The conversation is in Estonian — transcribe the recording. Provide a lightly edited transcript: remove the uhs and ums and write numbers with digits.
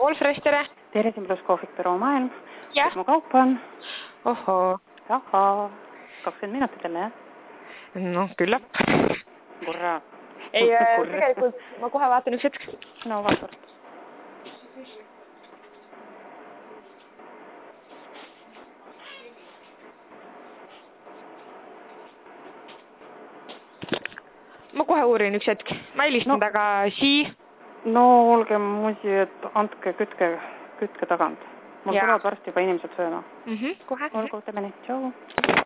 Wolfresh, tere! Tere, siin pluss Kohvik Büroo Maailm. Jah. Kus mu kaup on? Ohoo. Jaha, 20 minutit jälle, jah? No, küllap. Kurra. Ei, tegelikult ma kohe vaatan üks hetk. No, vaata. Ma kohe uurin üks hetk. Ma helistan taga sii. No, olge musi, et andke kütke tagant. Mul tulevad varsti juba inimesed sööma. Kohe. Olgu, teeme nii. Tšau.